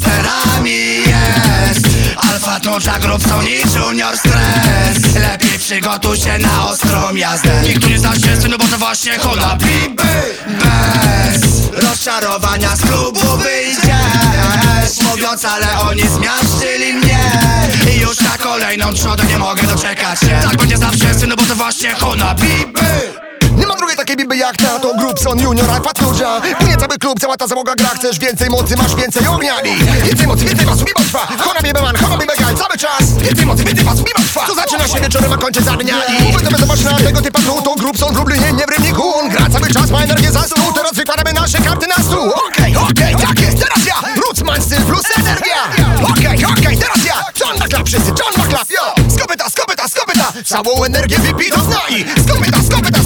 sterami jest Alfa to Jagrów, Sony Junior Stres. Lepiej przygotuj się na ostrą jazdę. Nikt tu nie zna się, synu, bo to właśnie Honda Biby. Bez rozczarowania z klubu wyjdziesz, mówiąc, ale oni zmiażdżyli mnie. I już na kolejną trzodę nie mogę doczekać się. Tak będzie zawsze, synu, bo to właśnie Honda Biby. Nie ma drugiej takiej biby jak ta, to Grubson Junior, Alfa Tudża. Płynie cały klub, cała ta załoga gra. Chcesz więcej mocy, masz więcej ognia. Więcej mocy, więcej basu, biba trwa. Honda Biby man, Honda Biby guy, cały czas. Więcej mocy, więcej basu, biba trwa. To zaczyna się wieczorem, a kończy za dnia. I będziemy zobaczyć na tego typa tu. To Grubson w Lublinie, nie w Rybniku. On gra cały czas, ma energię za stół. Teraz wykładamy nasze karty na stół. Okej, tak jest, teraz ja. Rootsman styl plus energia. Okej, teraz ja. John McClap, wszyscy, John McClap, yo. Skopyta. Całą energię wypij do dna i skopyta,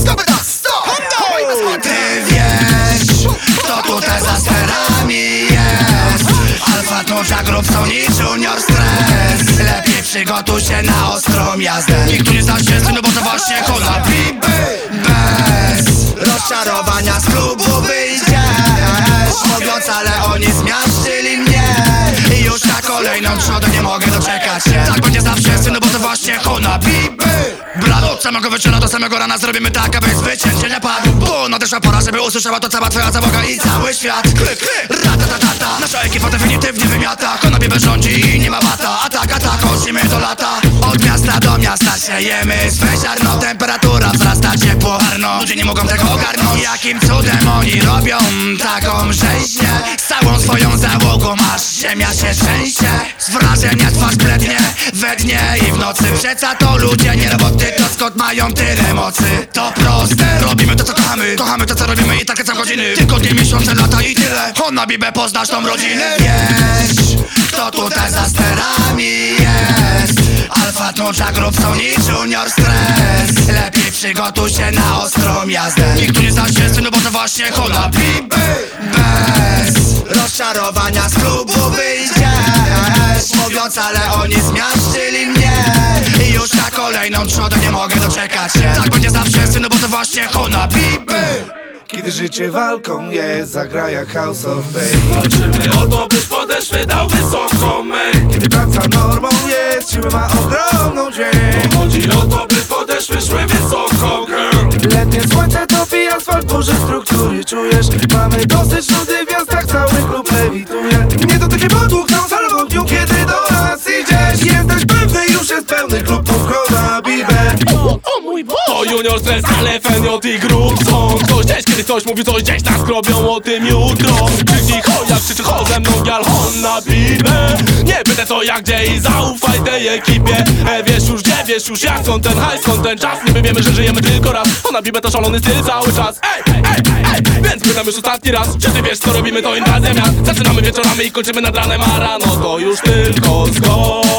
stop. Ty wiesz, kto tutaj za sterami jest Alfa to Jagrów, Sony Junior Stres. Lepiej przygotuj się na ostrą jazdę. Nikt tu nie zna się, synu, bo to właśnie Honda Biby. Bez rozczarowania z klubu wyjdziesz, mówiąc, ale oni zmiażdżyli mnie. I już na kolejną trzodę nie mogę doczekać się. Tak będzie zawsze, synu, bo to właśnie Honda Biby. Brawo, od samego wieczora do samego rana zrobimy tak, aby zwycięstwo nie padł. Bo nadeszła pora, żeby usłyszała to cała twoja załoga i cały świat. Klik, ratatatata. Nasza ekipa definitywnie wymiata. Honda Biby rządzi i nie ma bata. Atak, chodzimy do lata. Od miasta do miasta siejemy swe ziarno. Temperatura wzrasta, ciepło harno. Ludzie nie mogą tego ogarnąć. Jakim cudem oni robią taką rzeźnię? Z całą swoją załogą aż ziemia się trzęsie. Z wrażenia twarz blednie we dnie i w nocy. Przeca to ludzie, nie roboty. To skąd mają tyle mocy? To proste, robimy to co kochamy. Kochamy to co robimy i takie co godziny. Tygodnie, miesiące, lata i tyle. Honda Biby, poznasz tą rodzinę. Wiesz, kto tutaj za sterami jest Alfa to Jagrów, Sony Junior Stres. Lepiej przygotuj się na ostrą jazdę. Nikt tu nie zna się, synu, bo to właśnie Honda Biby. Bez rozczarowania z klubu wyjdziesz, mówiąc, ale oni zmiażdżyli mnie. I już na kolejną trzodę nie mogę doczekać się. Tak będzie zawsze, synu, bo to właśnie Honda Biby. Kiedy życie walką jest, zagra jak House of Pain. Walczymy o to, byś podeszły dał wysoką mej. Kiedy praca normą jest, siły ma ogromną dzień. Chodzi o to, by podeszły szły wysoko, girl. Letnie słońce topi asfalt, duże struktury czujesz. Mamy dosyć nudy w miastach, cały klub lewituje. Nie to takie podłuchnął salwą w dniu, kiedy do nas idziesz. Jesteś pewny, już jest pełny klub, to Honda Biby. O mój Boże! To Junior Stres, ale FNJ i Grubson. Ktoś gdzieś, kiedy ktoś mówi coś, gdzieś nas robią o tym jutro. Krzyknij ho, jak krzyczy ho ze mną, gal Honda Biby. Nie pytaj co, jak, gdzie i zaufaj tej ekipie. Wiesz już gdzie, wiesz już jak, skąd ten hajs, skąd ten czas. Niby wiemy, że żyjemy tylko raz. Honda Biby to szalony styl cały czas. Ej, więc pytam już ostatni raz, czy ty wiesz co robimy, to inwazja miast. Zaczynamy wieczorami i kończymy nad ranem, a rano to już tylko skok.